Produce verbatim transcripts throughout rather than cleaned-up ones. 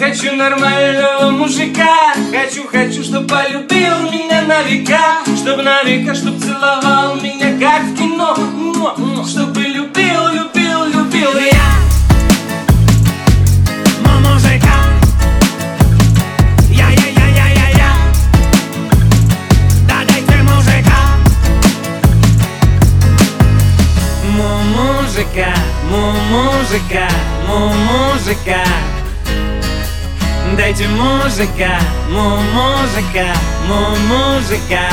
хочу нормального мужика. Хочу, хочу, чтоб полюбил меня на века. Чтоб на века, чтоб целовал меня, как в кино. Чтобы любил, любил, любил я. Мой мужика. Я-я-я-я-я-я. Да дайте мужика. Мой мужика, мой мужика, мой мужика. Дайте мужика, мой мужика, мой мужика.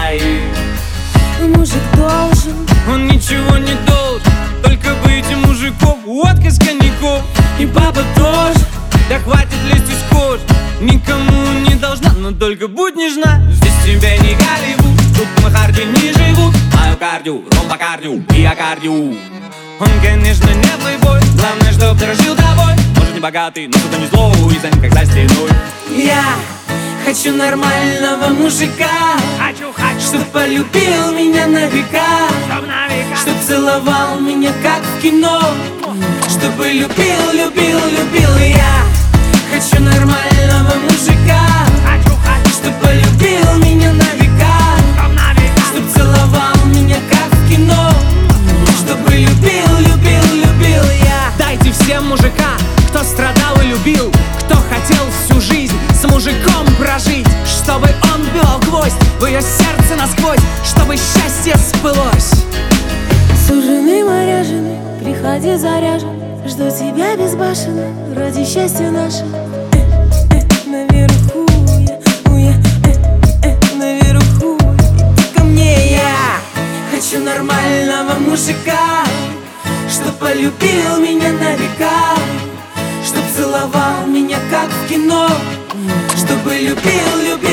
Мужик должен, Он ничего не должен, только быть мужиком. Водка с коньяком. И папа тоже. Да хватит лезть из кожи. Никому не должна, но только будь нежна. Здесь тебя не Голливуд. Тут махарди не живут. Миокардио, ромбокардио и аккардио. Он, конечно, не плейбой. Главное, чтоб дорожил тобой. Может, не богатый, но что-то не злой. И занят, как за стеной. Я хочу нормального мужика. Хочу, хочу, Чтоб полюбил меня на века. чтоб на века. Чтоб целовал меня, как в кино. Чтобы любил, любил, любил я. Хочу нормального мужика. Хочу, хочу, Чтоб полюбил меня на века. чтоб на века. Чтоб целовал меня, как в кино. Чтобы любил, любил, любил я. Дайте всем мужика, кто страдал и любил, кто хотел всю жизнь с мужиком прожить, чтобы он вбил гвоздь в ее сердце насквозь, чтобы счастье сбылось. суженый, моряженый, приходи заряжен. Жду тебя безбашенно, ради счастья нашего. Э, э, наверху я, у я, э, э, наверху. Иди ко мне, я Хочу нормального мужика. Чтоб полюбил меня на века. Чтоб целовал меня, как в кино. Чтобы любил, любил.